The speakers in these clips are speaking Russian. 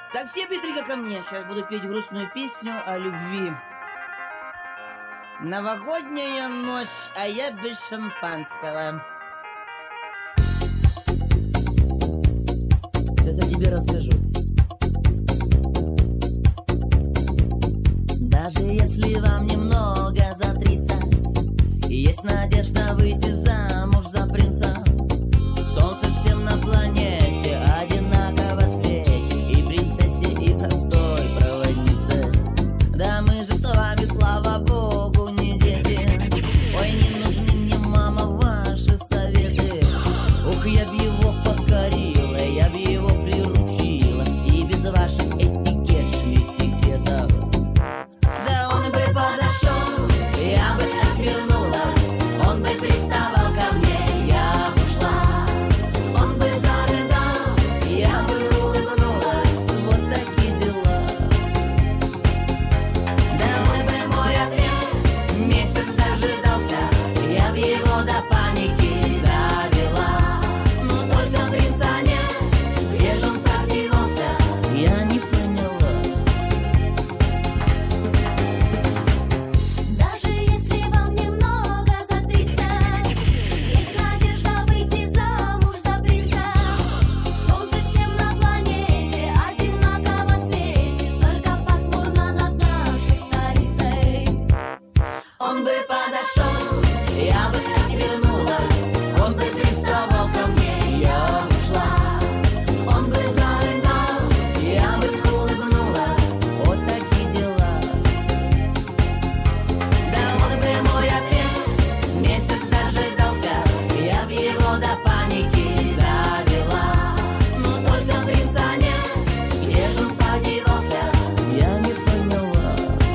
Так, все быстренько ко мне. Сейчас буду петь грустную песню о любви. Новогодняя ночь, а я без шампанского. Сейчас я тебе расскажу. Даже если вам немного за 30, есть надежда выйти замуж за принца. Солнце всем на планете одинаково светит, и принцессе, и простой проводнице. Да мы же с вами, слава богу, не дети. Ой, не нужны мне, мама, ваши советы. Ух, я б его покорила, я б его приручила, и без ваших этикет, шмитикетов. Да он бы подошел, я бы отвернулась, он бы приставал ко мне, я бы ушла. Он бы зарыдал, я бы улыбнулась, вот такие дела. Да он бы мой ответ месяц дожидался, я б его до паники довела. Но только принца нет, где ж он так девался, я не поняла. Даже если вам немного за 30, есть надежда выйти замуж за принца. Солнце всем на планете одинаково светит, только пасмурно над нашей столицей. Он бы подошел, я бы отвернулась, он бы приставал ко мне, я бы ушла. Он бы зарыдал, я бы улыбнулась, вот такие дела. Да он бы мой ответ месяц дожидался, я б его до паники довела. Но только принца нет, где ж он подевался, я не поняла.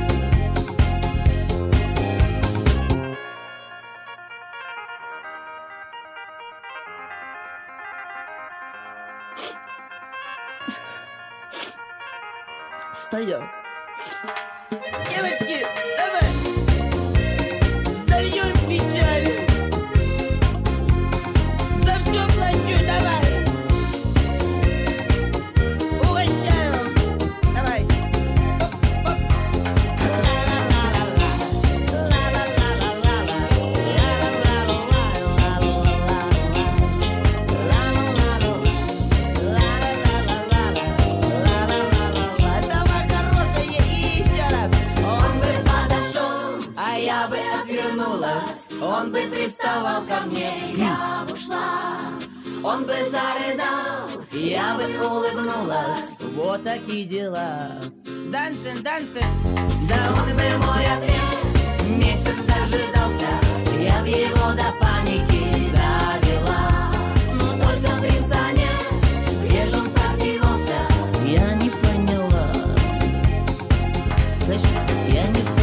Стоял. Девочки, давай! Встаем печаль! За все плачу, давай! Угощаю! Давай! Оп, оп. Давай, хорошая, и еще раз! Он бы подошел, а я бы отвернулась. Он бы приставал ко мне, я бы ушла. Он бы зарыдал, я бы улыбнулась. Вот такие дела. Дансен, дансен. Да он бы мой ответ месяц дожидался, я б его до паники довела. Но только принца нет, где ж он так девался, я не поняла. Знаешь, я не поняла.